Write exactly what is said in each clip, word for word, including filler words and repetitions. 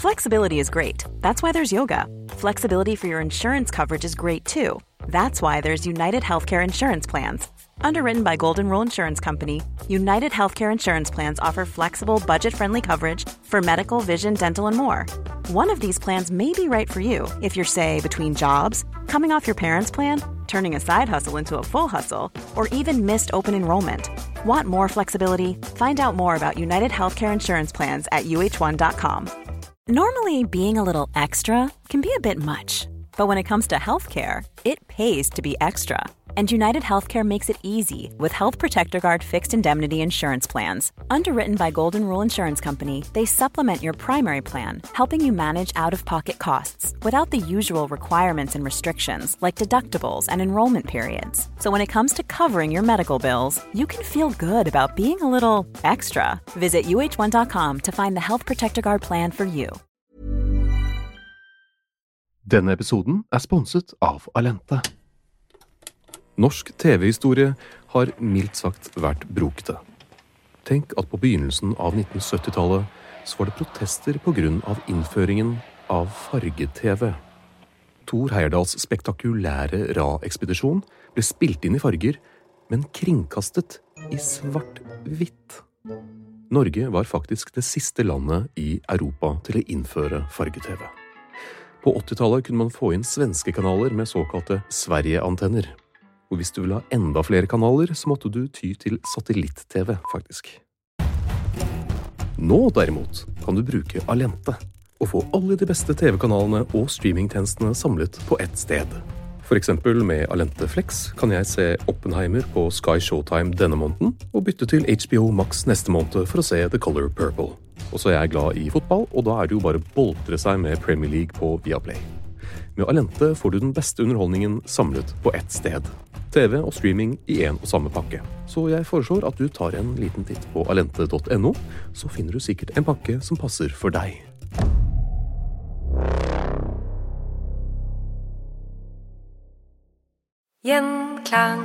Flexibility is great. That's why there's yoga. Flexibility for your insurance coverage is great too. That's why there's United Healthcare Insurance Plans. Underwritten by Golden Rule Insurance Company, United Healthcare Insurance Plans offer flexible, budget-friendly coverage for medical, vision, dental, and more. One of these plans may be right for you if you're, say, between jobs, coming off your parents' plan, turning a side hustle into a full hustle, or even missed open enrollment. Want more flexibility? Find out more about United Healthcare Insurance Plans at U H one dot com. Normally, being a little extra can be a bit much, but when it comes to healthcare, it pays to be extra. And United Healthcare makes it easy with Health Protector Guard fixed indemnity insurance plans. Underwritten by Golden Rule Insurance Company, they supplement your primary plan, helping you manage out-of-pocket costs without the usual requirements and restrictions like deductibles and enrollment periods. So when it comes to covering your medical bills, you can feel good about being a little extra. Visit U H one dot com to find the Health Protector Guard plan for you. Denne episoden er sponset av Alente. Norsk T V-historie har mildt sagt vært brokete. Tenk at på begynnelsen av nittensyttitallet så var det protester på grunn av innføringen av farge-T V. Thor Heyerdahls spektakulære Ra-ekspedisjon ble spilt inn i farger, men kringkastet i svart-hvitt. Norge var faktisk det siste landet i Europa til å innføre farge-T V. På åttitallet kunne man få inn svenske kanaler med såkalte Sverige-antenner. Og hvis du ville ha enda flere kanaler, så måtte du ty til satellitt-T V, faktisk. Nå, derimot, kan du bruke Alente og få alle de beste T V-kanalene og streamingtjenestene samlet på ett sted. For eksempel med Alente Flex kan jeg se Oppenheimer på Sky Showtime denne måneden, og bytte til H B O Max neste måned for å se The Color Purple. Og så er jeg glad i fotball, og da er det jo bare boltre seg med Premier League på Viaplay. Med Alente får du den beste underholdningen samlet på ett sted. T V og streaming i en og samme pakke. Så jeg foreslår at du tar en liten titt på alente punktum no, så finner du sikkert en pakke som passer for deg. Gjenklang.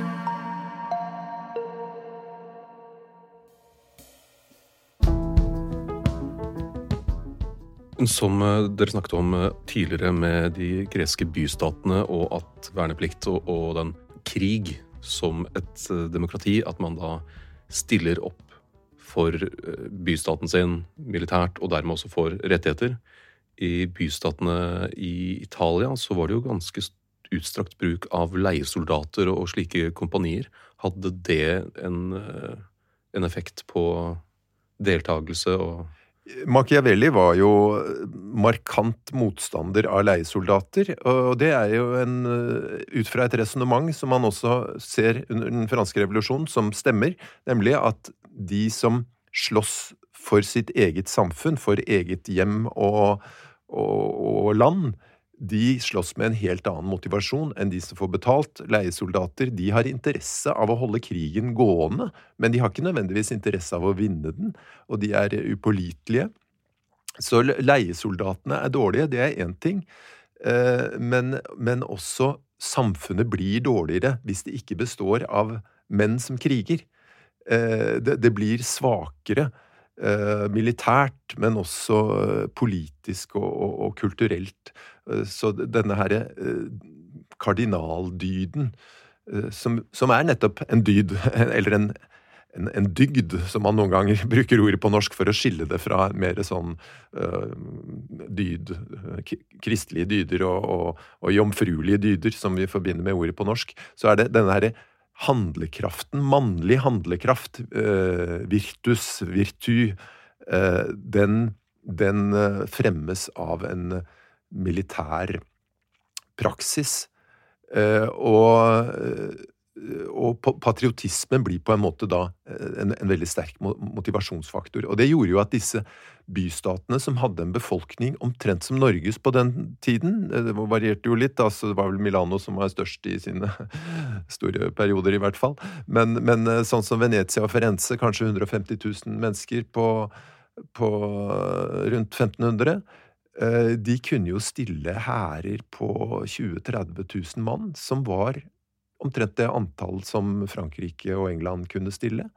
Som dere snakket om tidligere med de greske bystatene og at verneplikt og, og den krig som et demokrati, at man da stiller opp for bystaten sin militært og dermed også for rettigheter. I bystatene i Italia så var det jo ganske utstrakt bruk av leiesoldater og slike kompanier. Hadde det en, en effekt på deltagelse og Machiavelli var jo markant motstander av leiesoldater, og det er jo en, ut fra et resonemang som man også ser under den franske revolusjonen som stemmer, nemlig at de som slåss for sitt eget samfunn, for eget hjem og, og, og land, de slåss med en helt annen motivasjon enn de som får betalt. Leiesoldater, de har interesse av å holde krigen gående, men de har ikke nødvendigvis interesse av å vinne den, og de er upålitelige. Så leiesoldatene er dårlige, det er en ting, men, men også samfunnet blir dårligere hvis det ikke består av menn som kriger. Det, det blir svakere, militært, men også politisk og, og, og kulturelt. Så denne her kardinaldyden, som, som er nettopp en dyd, eller en, en, en dygd, som man noen ganger bruker ordet på norsk for å skille det fra mer sånn uh, dyd, kristelige dyder og, og, og jomfruelige dyder, som vi forbinder med ordet på norsk, så er det denne her handlekraften, mannlig handlekraft, uh, virtus, virtu, uh, den, den uh, fremmes av en militær praksis, og, og patriotismen blir på en måte da en, en veldig sterk motivasjonsfaktor. Og det gjorde jo at disse bystatene som hadde en befolkning omtrent som Norges på den tiden, det varierte jo litt, altså det var vel Milano som var størst i sine store perioder i hvert fall, men, men sånn som Venezia og Firenze, kanskje hundre og femti tusen mennesker på, på rundt femten hundre, de kunne jo stille hærer på tjue til tretti tusen mann, som var omtrent det antall som Frankrike og England kunne stille.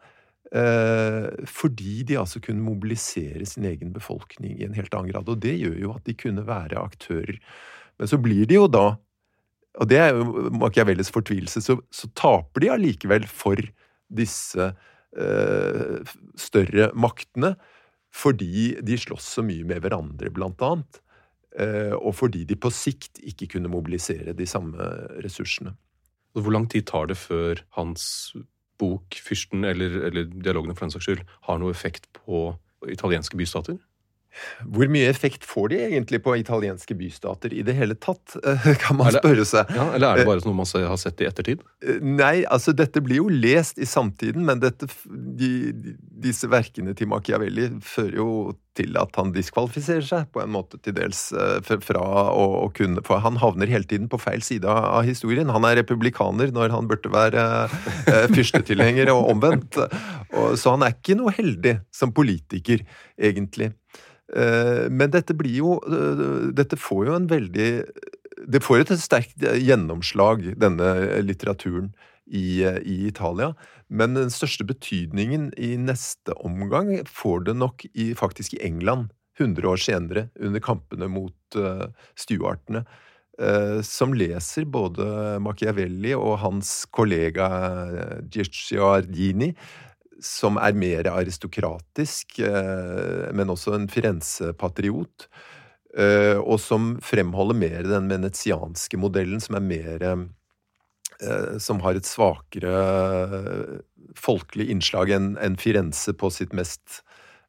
Eh, fordi de altså kunne mobilisere sin egen befolkning i en helt annen grad. Og det gjør jo at de kunne være aktører. Men så blir de jo da, og det er jo Machiavellis fortvilelse, så, så taper de allikevel for disse eh, større maktene, fordi de slåss så mye med hverandre, blant annet. Eh, og fordi de på sikt ikke kunne mobilisere de samme ressursene. Hvor lang tid tar det før hans bok, Fyrsten, eller, eller dialogene for den saks skyld, har noe effekt på italienske bystater? Hvor mye effekt får de egentlig på italienske bystater i det hele tatt, kan man eller, spørre seg. Ja, eller er det bare noe man har sett i ettertid? Nei, altså dette blir jo lest i samtiden, men dette, de, disse verkene til Machiavelli fører jo til at han diskvalifiserer seg på en måte til dels fra å, å kunne, for han havner hele tiden på feil side av historien. Han er republikaner når han burde være fyrstetilhenger og omvendt, og, så han er ikke noe heldig som politiker, egentlig. Men dette blir jo, dette får jo en veldig, det får jo et sterkt gjennomslag, denne litteraturen i, i Italia, men den største betydningen i neste omgang får det nok i, faktisk i England, hundre år senere, under kampene mot uh, stuartene, uh, som leser både Machiavelli og hans kollega Giordini, som er mer aristokratisk, men også en Firenze-patriot, og som fremholder mer den venetianske modellen, som er mer, som har et svakere folkelig innslag enn Firenze på sitt mest,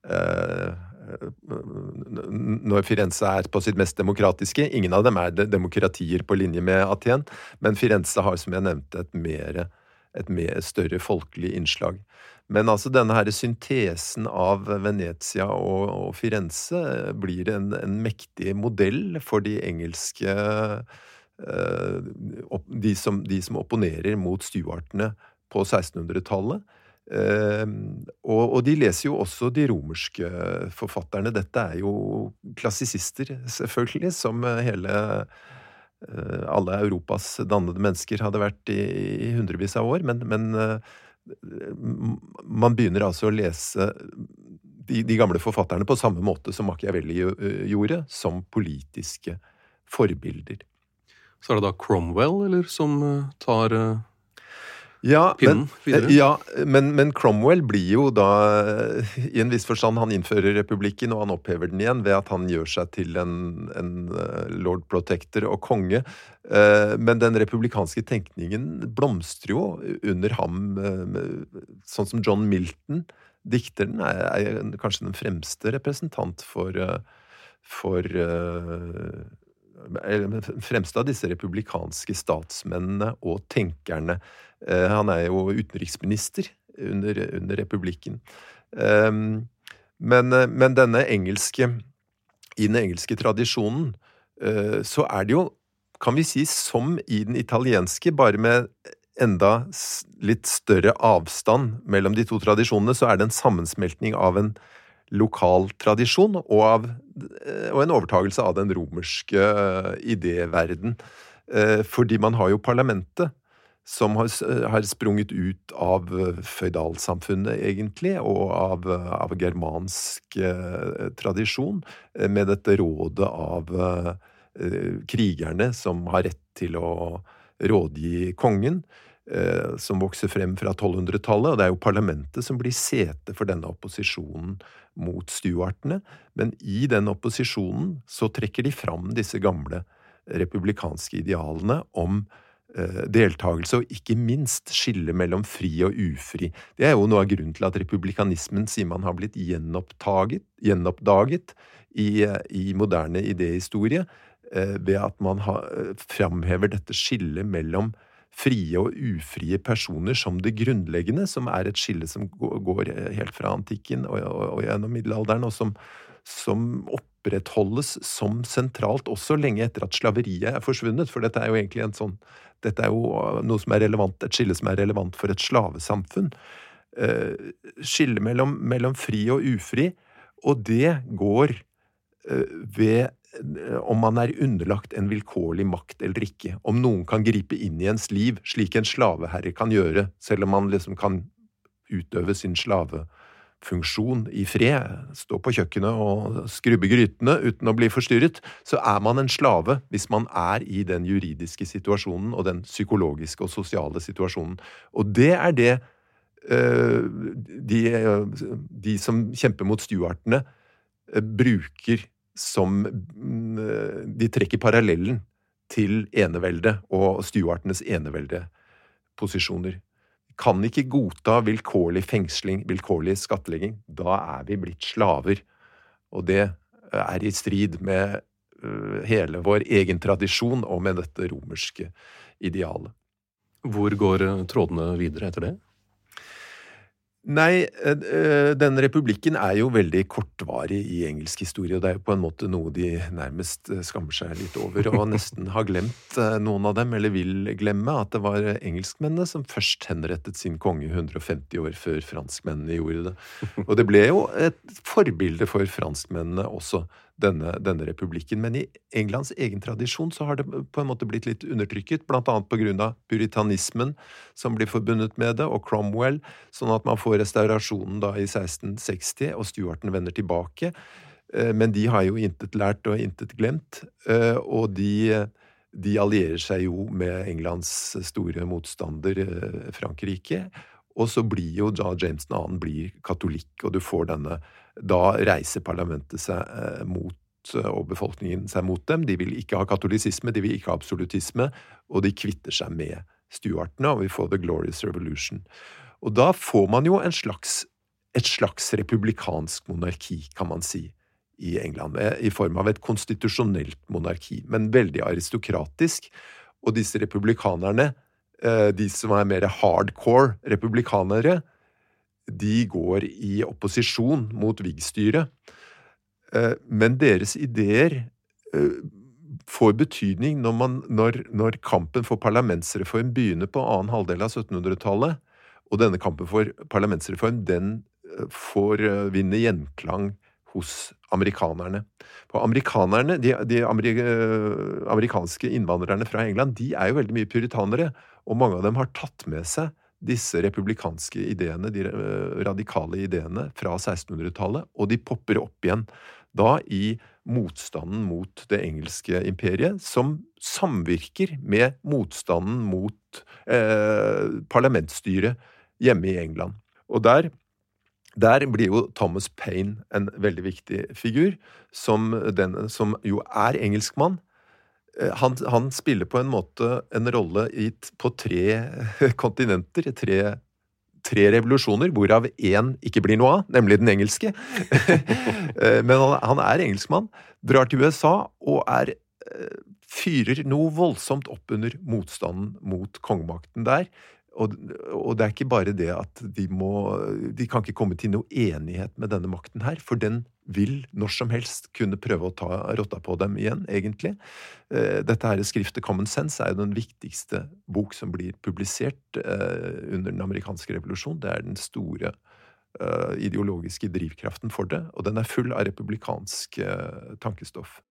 når Firenze er på sitt mest demokratiske. Ingen av dem er demokratier på linje med Aten, men Firenze har, som jeg nevnte, et mer, et mer større folkelig innslag. Men altså denne her syntesen av Venezia og, og Firenze blir en, en mektig modell for de engelske, uh, de, som, de som opponerer mot stuartene på sekstenhundretallet. Uh, og, og de leser jo også de romerske forfatterne. Dette er jo klassisister, selvfølgelig, som hele, uh, alle Europas dannede mennesker hadde vært i, i hundrevis av år, men, men uh, man begynner altså å lese de, de gamle forfatterne på samme måte som Machiavelli gjorde, som politiske forbilder. Så er det da Cromwell, eller, som tar ja, pinnen men, videre? Ja, men, men Cromwell blir jo da, i en viss forstand, han innfører republikken, og han opphever den igjen ved at han gjør seg til en, en Lord Protector og konge. Men den republikanske tenkningen blomstrer jo under ham, sånn som John Milton, dikteren, er, er kanskje den fremste representant for, for eller fremste av disse republikanske statsmennene og tenkerne. Han er jo utenriksminister under, under republikken. Men, men denne engelske, i den engelske tradisjonen, så er det jo, kan vi si, som i den italienske, bare med enda litt større avstand mellom de to tradisjonene, så er det en sammensmeltning av en lokal tradisjon og, av, og en overtagelse av den romerske idéverden. Fordi man har jo parlamentet, som har, har sprunget ut av føydalsamfunnet egentlig, og av, av germansk eh, tradisjon, med dette rådet av eh, krigerne som har rett til å rådgi kongen, eh, som vokser frem fra tolvhundretallet, og det er jo parlamentet som blir sete for denne opposisjonen mot stuartene, men i den opposisjonen så trekker de fram disse gamle republikanske idealene om deltagelse, og ikke minst skille mellom fri og ufri. Det er jo noe av grunnen til at republikanismen, sier man, har blitt gjenoppdaget, gjenoppdaget i, i moderne idéhistorie, eh, ved at man har, framhever dette skillet mellom frie og ufrie personer som det grunnleggende, som er et skille som går helt fra antikken og, og, og gjennom middelalderen, og som, som opprettholdes som sentralt også lenge etter at slaveriet er forsvunnet, for dette er jo egentlig en sånn Dette er jo noe som er relevant, et skille som er relevant for et slavesamfunn. Eh, skille mellom, mellom fri og ufri, og det går eh, ved om man er underlagt en vilkårlig makt eller ikke. Om noen kan gripe inn i ens liv, slik en slaveherre kan gjøre, selv om man liksom kan utøve sin slavefunksjon i fred, stå på kjøkkenet og skrubbe grytene uten å bli forstyrret, så er man en slave hvis man er i den juridiske situasjonen og den psykologiske og sosiale situasjonen. Og det er det uh, de, de som kjemper mot stuartene uh, bruker som uh, de trekker parallellen til enevelde og stuartenes eneveldeposisjoner. Vi kan ikke godta vilkårlig fengsling, vilkårlig skattlegging. Da er vi blitt slaver. Og det er i strid med uh, hele vår egen tradisjon og med dette romerske idealet. Hvor går trådene videre etter det? Nei, den republikken er jo veldig kortvarig i engelsk historie, og det er jo på en måte noe de nærmest skammer seg litt over, og nesten har glemt noen av dem, eller vil glemme, at det var engelskmennene som først henrettet sin konge hundre og femti år før franskmennene gjorde det. Og det ble jo et forbilde for franskmennene også, denne, denne republikken. Men i Englands egen tradisjon så har det på en måte blitt litt undertrykket, blant annet på grunn av puritanismen som blir forbundet med det, og Cromwell, sånn at man får restaurasjonen da i seksten seksti, og stuartene vender tilbake. Men de har jo intet lært og intet glemt, og de, de allierer seg jo med Englands store motstander, Frankrike, og så blir jo da James den andre blir katolikk, og du får denne, da reiser parlamentet seg mot, og befolkningen seg mot dem. De vil ikke ha katolisisme, de vil ikke ha absolutisme, og de kvitter seg med stuartene, og vi får The Glorious Revolution. Og da får man jo en slags, et slags republikansk monarki, kan man si, i England, i form av et konstitusjonelt monarki, men veldig aristokratisk, og disse republikanerne, de som er mer hardcore republikanere, de går i opposisjon mot Whig-styret, men deres ideer får betydning når, man, når, når kampen for parlamentsreform begynner på annen halvdel av syttenhundretallet, og denne kampen for parlamentsreform, den får vinne gjenklang hos amerikanerne. For amerikanerne, de, de amerik amerikanske innvandrerne fra England, de er jo veldig mye puritanere, og mange av dem har tatt med seg disse republikanske ideene, de radikale ideene fra sekstenhundretallet, og de popper opp igjen da i motstanden mot det engelske imperiet, som samvirker med motstanden mot eh, parlamentsstyret hjemme i England. Og der, der blir jo Thomas Paine en veldig viktig figur, som, den, som jo er engelskmann. Han, han spiller på en måte en rolle i, på tre kontinenter, tre, tre revolusjoner, hvorav en ikke blir noe av, nemlig den engelske. Men han, han er engelskmann, drar til U S A og er, fyrer noe voldsomt opp under motstanden mot kongemakten der. Og, og det er ikke bare det at de må, de kan ikke komme til noe enighet med denne makten her, for den vil når som helst kunne prøve å ta rotta på dem igjen, egentlig. Dette her skriftet Common Sense er jo den viktigste bok som blir publisert under den amerikanske revolusjon. Det er den store uh, ideologiske drivkraften for det, og den er full av republikansk uh, tankestoff.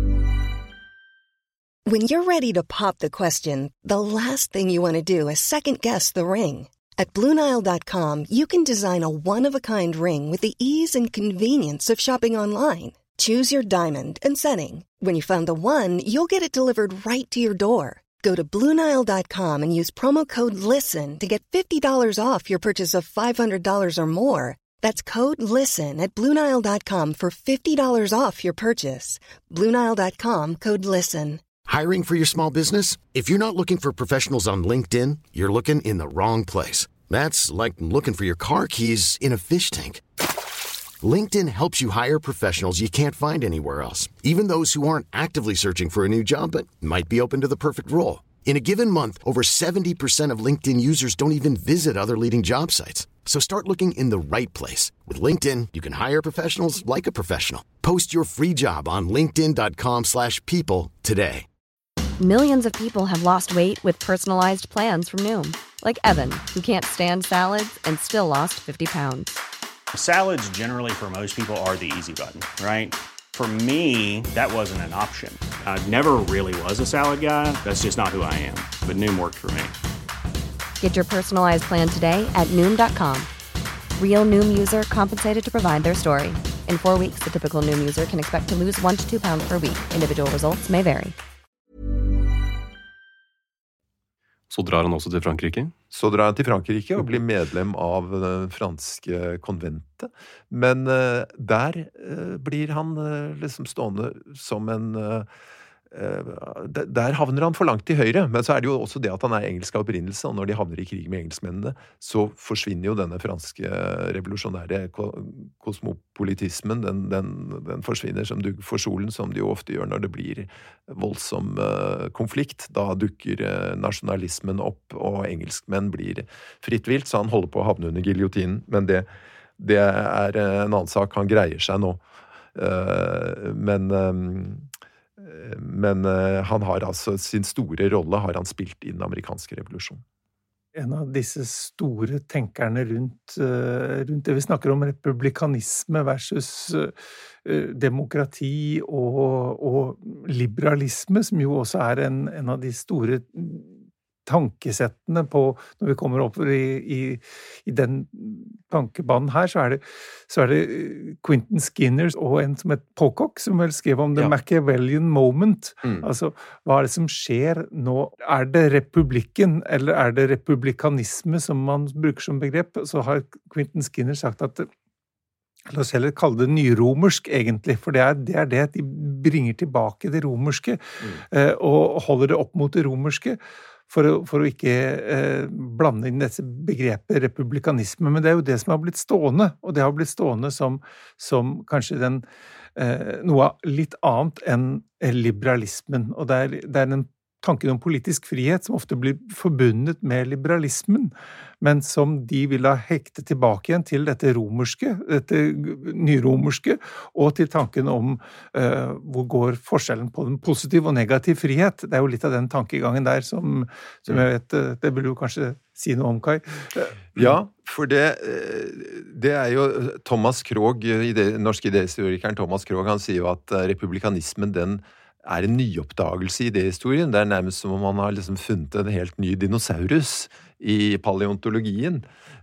When you're ready to pop the question, the last thing you want to do is second-guess the ring. At Blue Nile dot com, you can design a one-of-a-kind ring with the ease and convenience of shopping online. Choose your diamond and setting. When you find the one, you'll get it delivered right to your door. Go to Blue Nile dot com and use promo code LISTEN to get fifty dollars off your purchase of five hundred dollars or more. That's code LISTEN at Blue Nile dot com for fifty dollars off your purchase. Blue Nile dot com, code LISTEN. Hiring for your small business? If you're not looking for professionals on LinkedIn, you're looking in the wrong place. That's like looking for your car keys in a fish tank. LinkedIn helps you hire professionals you can't find anywhere else, even those who aren't actively searching for a new job but might be open to the perfect role. In a given month, over seventy percent of LinkedIn users don't even visit other leading job sites. So start looking in the right place. With LinkedIn, you can hire professionals like a professional. Post your free job on linkedin dot com slash people today. Millions of people have lost weight with personalized plans from Noom. Like Evan, who can't stand salads and still lost fifty pounds. Salads generally for most people are the easy button, right? For me, that wasn't an option. I never really was a salad guy. That's just not who I am. But Noom worked for me. Get your personalized plan today at Noom dot com. Real Noom user compensated to provide their story. In four weeks, the typical Noom user can expect to lose one to two pounds per week. Individual results may vary. Så drar han også til Frankrike? Så drar han til Frankrike og blir medlem av det franske konventet. Men uh, der uh, blir han uh, liksom stående som en... Uh, Der havner han for langt til høyre, men så er det jo også det at han er engelsk av opprinnelse, og når de havner i krig med engelskmennene, så forsvinner jo denne franske revolusjonære kosmopolitismen, den, den, den forsvinner som dugg for solen, som det jo ofte gjør når det blir voldsom uh, konflikt. Da dukker uh, nasjonalismen opp, og engelskmenn blir fritt vilt, så han holder på å havne under giljotinen, men det, det er en annen sak, han greier seg nå. Uh, men... Um, Men uh, han har altså sin store rolle har han spilt i den amerikanske revolusjonen. En av disse store tenkerne rundt, uh, rundt det vi snakker om, republikanisme versus uh, demokrati og, og liberalisme, som jo også er en, en av de store tankesettene på, når vi kommer opp i, i, i den tankebanen her, så er det, så er det Quentin Skinner og en som het Pocock, som vel skrev om the ja. Machiavellian moment. Mm. Altså, hva er det som skjer nå? Er det republikken, eller er det republikanisme som man bruker som begrep? Så har Quentin Skinner sagt at la oss heller kalle det nyromersk, egentlig, for det er det, er det at de bringer tilbake det romerske, mm. eh, og holder det opp mot det romerske, for å, for å ikke eh, blande inn dette begrepet republikanisme, men det er jo det som har blitt stående, og det har blitt stående som, som kanskje den, eh, noe litt annet enn liberalismen, og det er, det er den tanken om politisk frihet som ofte blir forbundet med liberalismen, men som de vil ha hekte tilbake igjen til dette romerske, dette nyromerske, og til tanken om uh, hvor går forskjellen på den positiv og negativ frihet. Det er jo litt av den tankegangen der som, som jeg vet, det vil du kanskje si noe om, Kai. Ja, for det, det er jo Thomas Krogh, ide, norske idehistorikeren Thomas Krogh, han sier jo at republikanismen, den er en nyoppdagelse i idéhistorien. Det er nærmest som om man har liksom funnet en helt ny dinosaurus i paleontologien.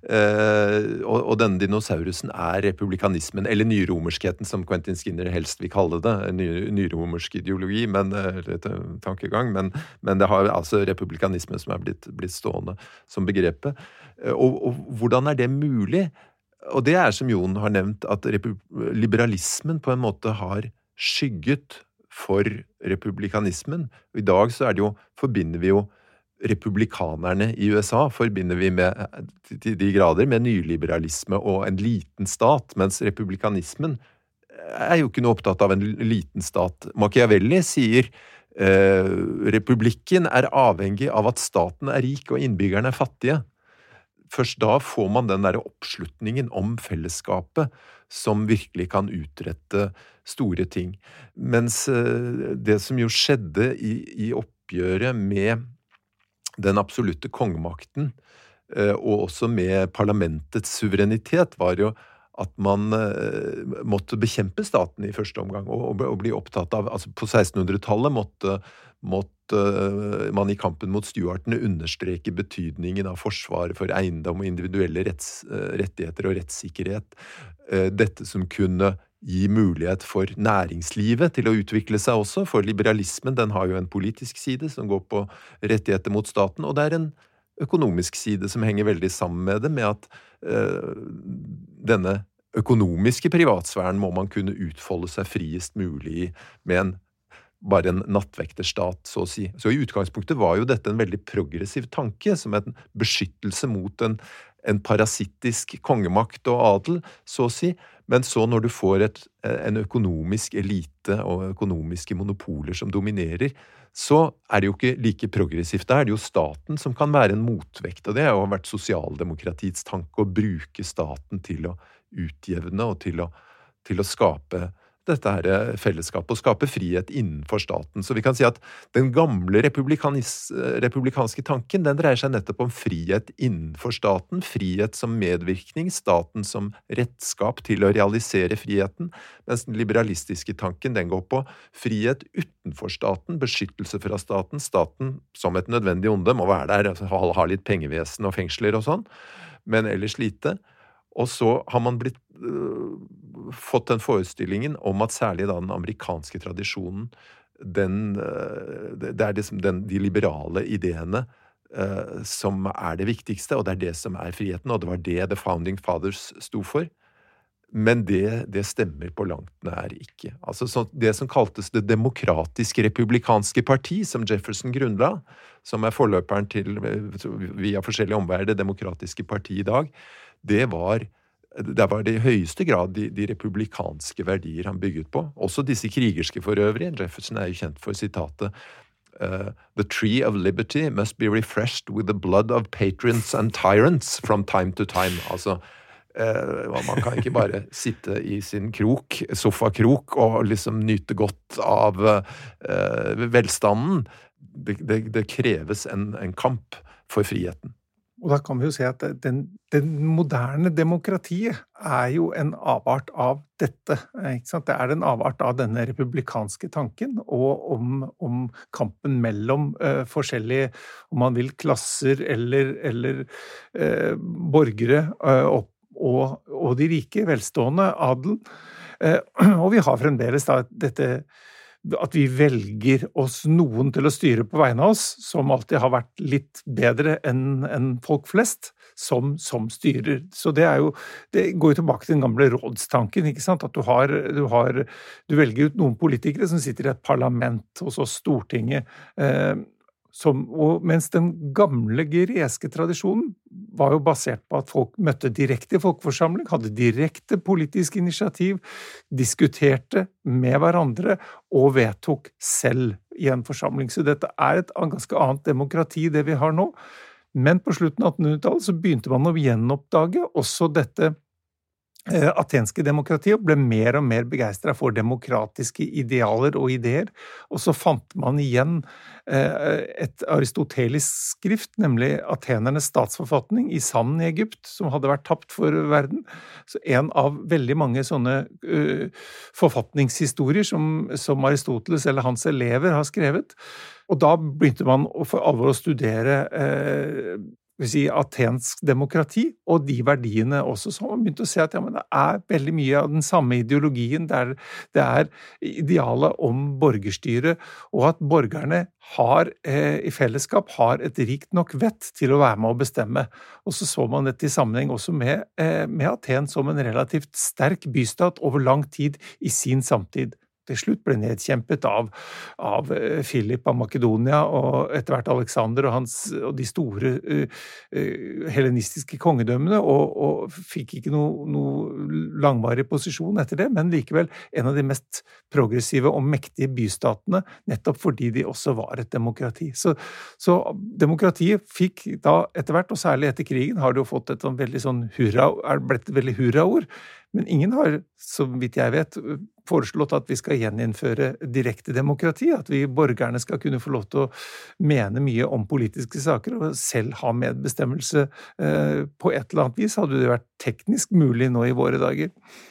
Eh, og, og denne dinosaurusen er republikanismen, eller nyromerskheten, som Quentin Skinner helst vil kalle det, ny, nyromersk ideologi, men, eller tankegang, men, men det har altså republikanisme som er blitt, blitt stående som begrepet. Og, og hvordan er det mulig? Og det er som Jon har nevnt, at liberalismen på en måte har skygget for republikanismen. I dag så er det jo, forbinder vi jo republikanerne i U S A, forbinder vi med, til de grader med nyliberalisme og en liten stat, mens republikanismen er jo ikke noe opptatt av en liten stat. Machiavelli sier eh, republikken er avhengig av at staten er rik og innbyggerne er fattige. Først da får man den der oppslutningen om fellesskapet som virkelig kan utrette store ting. Mens det som jo skjedde i, i oppgjøret med den absolutte kongemakten, og også med parlamentets suverenitet, var jo at man måtte bekjempe staten i første omgang, og, og bli opptatt av, altså på sekstenhundretallet måtte, måtte man i kampen mot Stuartene understreke betydningen av forsvaret for eiendom og individuelle retts, rettigheter og rettssikkerhet. Dette som kunne gi mulighet for næringslivet til å utvikle seg også, for liberalismen, den har jo en politisk side som går på rettigheter mot staten, og det er en økonomisk side som henger veldig sammen med det, med at uh, denne økonomiske privatsfæren må man kunne utfolde seg friest mulig med en bare en nattvekterstat, så å si. Så i utgangspunktet var jo dette en veldig progressiv tanke, som en beskyttelse mot en, en parasittisk kongemakt og adel, så å si. Men så når du får et, en økonomisk elite og økonomiske monopoler som dominerer, så er det jo ikke like progressivt. Da er det jo staten som kan være en motvekt, og det har jo vært sosialdemokratiets tanke å bruke staten til å utjevne og til å, til å skape dette her fellesskapet og skape frihet innenfor staten. Så vi kan si at den gamle republikanske tanken, den dreier seg nettopp om frihet innenfor staten, frihet som medvirkning, staten som redskap til å realisere friheten, mens den liberalistiske tanken, den går på frihet utenfor staten, beskyttelse fra staten, staten som et nødvendig onde må være der, ha litt pengevesen og fengsler og sånn, men ellers lite. Og så har man blitt, uh, fått den forestillingen om at særlig da den amerikanske tradisjonen, den, uh, det er liksom den, de liberale ideene uh, som er det viktigste, og det er det som er friheten, og det var det The Founding Fathers sto for. Men det, det stemmer på langt nær ikke. Altså så det som kaltes det demokratiske republikanske parti, som Jefferson grunnla, som er forløperen til, via forskjellige omveier, det demokratiske parti i dag, det var, det var det i høyeste grad de, de republikanske verdier han bygget på. Også disse krigerske for øvrig. Jefferson er jo kjent for sitatet uh, «The tree of liberty must be refreshed with the blood of patrons and tyrants from time to time». Altså, Uh, man kan ikke bare sitte i sin krok, sofakrok, og liksom nyte godt av uh, velstanden. Det, det, det kreves en, en kamp for friheten. Og da kan vi jo se at den, den moderne demokratiet er jo en avart av dette, ikke sant? Det er en avart av denne republikanske tanken, og om, om kampen mellom uh, forskjellige, om man vil, klasser eller, eller uh, borgere uh, opp Og, og de rike, velstående, adel. Eh, og vi har fremdeles da dette, at vi velger oss noen til å styre på vegne av oss, som alltid har vært litt bedre enn, enn folk flest, som, som styrer. Så det er jo, det går jo tilbake til den gamle rådstanken, ikke sant? At du har, du har, du velger ut noen politikere som sitter i et parlament hos oss Stortinget, eh, Som, og mens den gamle greske tradisjonen var jo basert på at folk møtte direkte i folkeforsamling, hadde direkte politisk initiativ, diskuterte med hverandre og vedtok selv i en forsamling. Så dette er et ganske annet demokrati det vi har nå. Men på slutten av attenhundretallet så begynte man å gjenoppdage også dette atenske demokratiet, og ble mer og mer begeistret for demokratiske idealer og ideer, og så fant man igjen et aristotelisk skrift, nemlig Atenernes statsforfatning i sanden i Egypt, som hadde vært tapt for verden. Så en av veldig mange sånne uh, forfatningshistorier som, som Aristoteles eller hans elever har skrevet, og da begynte man for alvor å studere uh, vil si, atensk demokrati, og de verdiene også, så man begynte å se at ja, men det er veldig mye av den samme ideologien, der det er idealet om borgerstyre, og at borgerne har, eh, i fellesskap har et rikt nok vett til å være med å bestemme. Og så så man dette i sammenheng også med, eh, med Aten som en relativt sterk bystat over lang tid i sin samtid. Til slutt ble nedkjempet av, av Philip av Makedonia og etter hvert Alexander og, hans, og de store uh, uh, hellenistiske kongedømmene, og, og fikk ikke noe, noe langvarig posisjon etter det, men likevel en av de mest progressive og mektige bystatene, nettopp fordi de også var et demokrati. Så, så demokratiet fikk da etter hvert, og særlig etter krigen, har det jo fått et sånn veldig sånn hurra, er blitt et veldig hurraord, men ingen har, så vidt jeg vet, foreslått at vi skal gjeninnføre direkte demokrati, at vi borgerne skal kunne få lov til å mene mye om politiske saker og selv ha medbestemmelse eh, på et eller annet vis. Hadde det vært teknisk mulig nå i våre dager?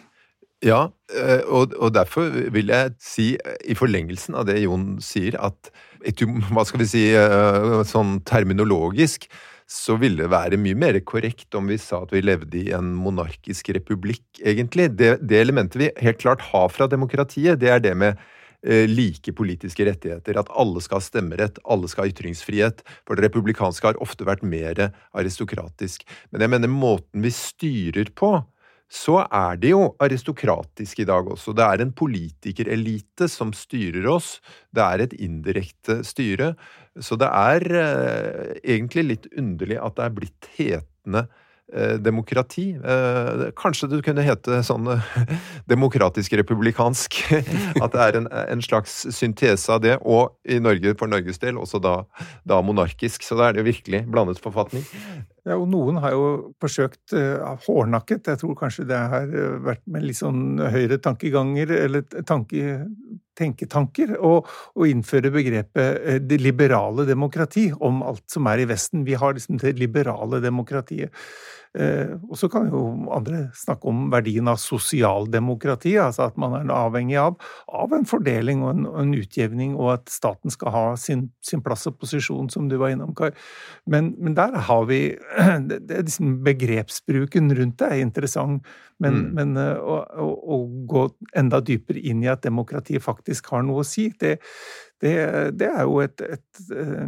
Ja, og, og derfor vil jeg si i forlengelsen av det Jon sier, at hva skal vi si, sånn terminologisk, så ville det være mye mer korrekt om vi sa at vi levde i en monarkisk republikk, egentlig. Det, det elementet vi helt klart har fra demokratiet, det er det med eh, like politiske rettigheter, at alle skal ha stemmerett, alle skal ha ytringsfrihet, for det republikanske har ofte vært mer aristokratisk. Men jeg mener, måten vi styrer på, så er det jo aristokratisk i dag også. Det er en politikerelite som styrer oss. Det er et indirekte styre. Så det er eh, egentlig litt underlig at det er blitt hetende eh, demokrati. Eh, kanskje det kunne hete sånn eh, demokratisk-republikansk. At det er en, en slags syntese av det, og i Norge, for Norges del, også da, da monarkisk. Så da er det jo virkelig blandet forfatning. Ja, og noen har jo forsøkt uh, hårdnakket, jeg tror kanskje det har vært med litt sånn høyre tankeganger, eller tanke, tenketanker og, og innføre begrepet det liberale demokrati om alt som er i Vesten. Vi har liksom det liberale demokratiet. Eh, og så kan jo andre snakke om verdien av sosialdemokrati, altså at man er avhengig av, av en fordeling og en, en utjevning, og at staten skal ha sin, sin plass og posisjon, som du var innom, Kai. Men, men der har vi, det, det er liksom begrepsbruken rundt det er interessant, men, mm. men å, å, å gå enda dypere inn i at demokratiet faktisk har noe å si, det, det, det er jo et, et,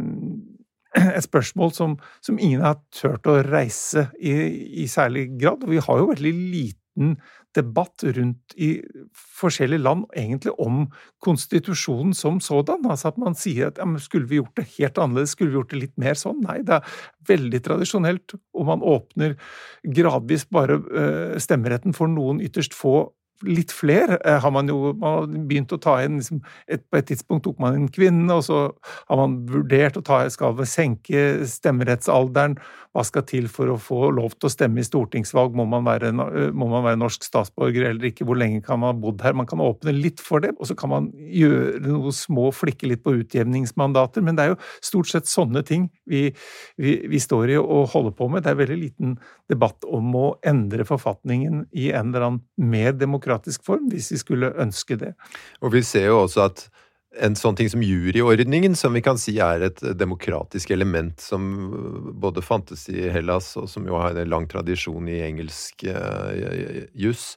et spørsmål som, som ingen har tørt å reise i, i særlig grad, og vi har jo veldig liten debatt rundt i forskjellige land egentlig om konstitusjonen som sådan, altså at man sier at ja, men skulle vi gjort det helt annerledes, skulle vi gjort det litt mer sånn? Nei, det er veldig tradisjonelt, og man åpner gradvis bare uh, stemmeretten for noen ytterst få. Litt flere har man jo man har begynt å ta inn, liksom, et, på et tidspunkt tok man en kvinne, og så har man vurdert å ta, skal vi senke stemmerettsalderen, hva skal til for å få lov til å stemme i stortingsvalg, må man være, må man være norsk statsborger eller ikke, hvor lenge kan man ha bodd her, man kan åpne litt for det, og så kan man gjøre noe små, flikke litt på utjevningsmandater, men det er jo stort sett sånne ting vi, vi, vi står i og holder på med. Det er veldig liten debatt om å endre forfatningen i en eller annen mer demokratisk form, hvis vi skulle ønske det. Og vi ser jo også at en sånn ting som juryordningen, som vi kan si er et demokratisk element som både fantes i Hellas, og som jo har en lang tradisjon i engelsk uh, juss,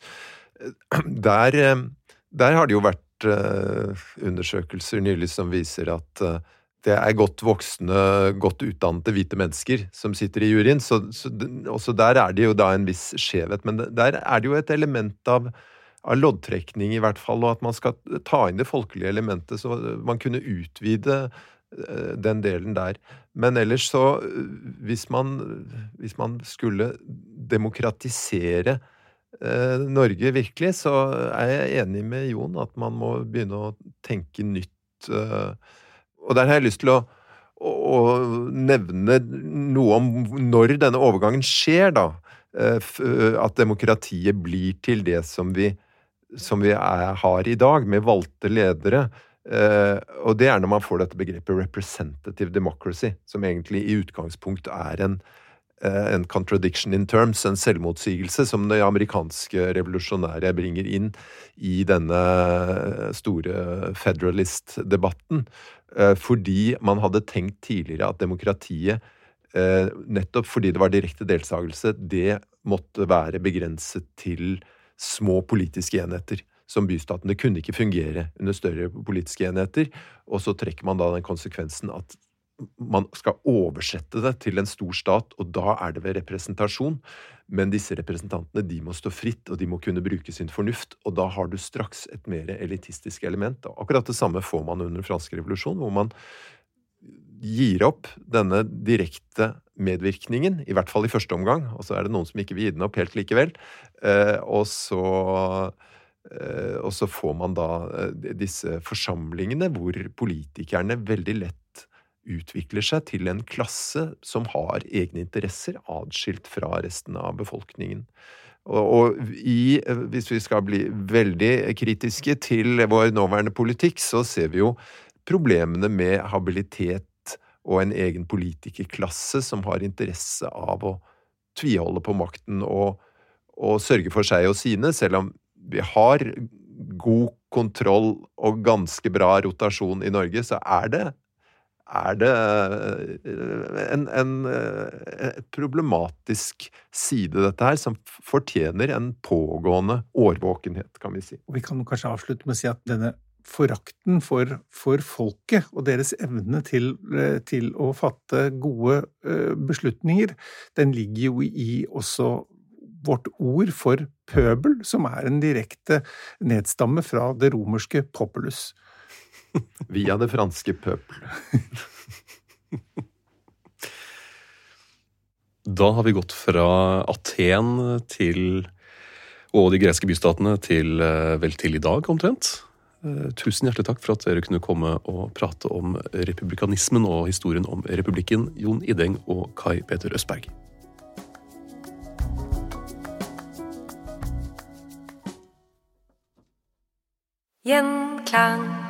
der, der har det jo vært uh, undersøkelser nylig som viser at uh, det er godt voksne, godt utdannede hvite mennesker som sitter i juryen, så, så også der er det jo da en viss skjevhet, men der er det jo et element av av loddtrekning i hvert fall, og at man skal ta inn det folkelige elementet, så man kunne utvide den delen der. Men ellers så, hvis man, hvis man skulle demokratisere eh, Norge virkelig, så er jeg enig med Jon at man må begynne å tenke nytt. Eh, og der har jeg lyst til å, å, å nevne noe om når denne overgangen skjer da, eh, at demokratiet blir til det som vi som vi er, har i dag, med valgte ledere, eh, og det er når man får dette begrepet representative democracy, som egentlig i utgangspunkt er en, eh, en contradiction in terms, en selvmotsigelse, som de amerikanske revolusjonære bringer inn i denne store federalist-debatten, eh, fordi man hadde tenkt tidligere at demokratiet, eh, nettopp fordi det var direkte deltakelse, det måtte være begrenset til små politiske enheter som bystaten. Det kunne ikke fungere under større politiske enheter, og så trekker man da den konsekvensen at man skal oversette det til en stor stat, og da er det ved representasjon, men disse representantene, de må stå fritt, og de må kunne bruke sin fornuft, og da har du straks et mer elitistisk element. Og akkurat det samme får man under den franske revolusjonen, hvor man gir opp denne direkte medvirkningen, i hvert fall i første omgang, og så er det noen som ikke vil gi den opp helt likevel, eh, og, så, eh, og så får man da eh, disse forsamlingene hvor politikerne veldig lett utvikler seg til en klasse som har egne interesser adskilt fra resten av befolkningen. Og, og i, hvis vi skal bli veldig kritiske til vår nåværende politikk, så ser vi jo problemene med habilitet og en egen politikerklasse som har interesse av å tviholde på makten og, og sørge for seg og sine, selv om vi har god kontroll og ganske bra rotasjon i Norge, så er det, er det en, en, en problematisk side dette her, som fortjener en pågående årvåkenhet, kan vi si. Og vi kan kanskje avslutte med å si at denne forakten for, for folket og deres evne til, til å fatte gode beslutninger, den ligger jo i også vårt ord for pøbel, som er en direkte nedstamme fra det romerske populus. Via det franske pøbel. Da har vi gått fra Aten til, og de greske bystatene til, vel til i dag omtrent. Tusen hjertelig takk for at dere kunne komme og prate om republikanismen og historien om republikken, Jon Ideng og Kai Peter Østberg. Gjenklang. kan.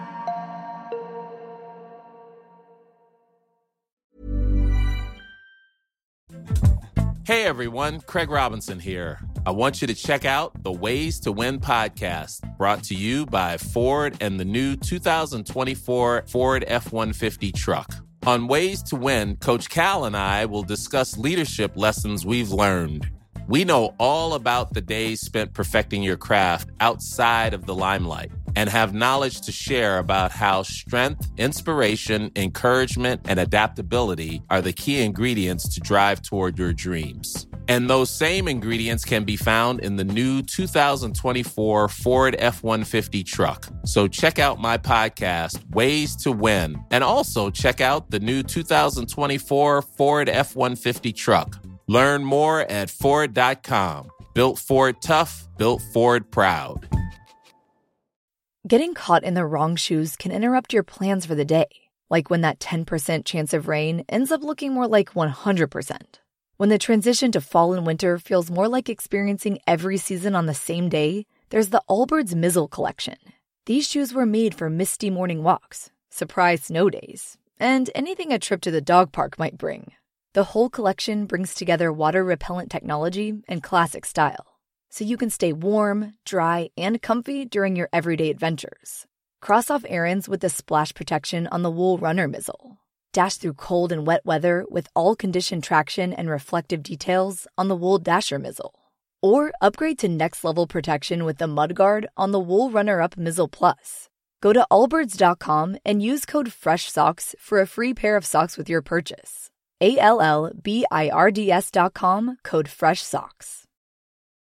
Hey everyone, Craig Robinson here. I want you to check out the Ways to Win podcast, brought to you by Ford and the new two thousand twenty-four Ford F one fifty truck. On Ways to Win, Coach Cal and I will discuss leadership lessons we've learned. We know all about the days spent perfecting your craft outside of the limelight and have knowledge to share about how strength, inspiration, encouragement, and adaptability are the key ingredients to drive toward your dreams. And those same ingredients can be found in the new two thousand twenty-four Ford F one fifty truck. So check out my podcast, Ways to Win, and also check out the new two thousand twenty-four Ford F one fifty truck. Learn more at Ford dot com. Built Ford tough, built Ford proud. Getting caught in the wrong shoes can interrupt your plans for the day, like when that ten percent chance of rain ends up looking more like one hundred percent. When the transition to fall and winter feels more like experiencing every season on the same day, there's the Allbirds Mizzle Collection. These shoes were made for misty morning walks, surprise snow days, and anything a trip to the dog park might bring. The whole collection brings together water-repellent technology and classic style, so you can stay warm, dry, and comfy during your everyday adventures. Cross off errands with the splash protection on the Wool Runner Mizzle. Dash through cold and wet weather with all-condition traction and reflective details on the Wool Dasher Mizzle. Or upgrade to next-level protection with the Mudguard on the Wool Runner-Up Mizzle Plus. Go to allbirds dot com and use code FRESHSOCKS for a free pair of socks with your purchase. A L L B I R D S dot com, code FRESHSOCKS.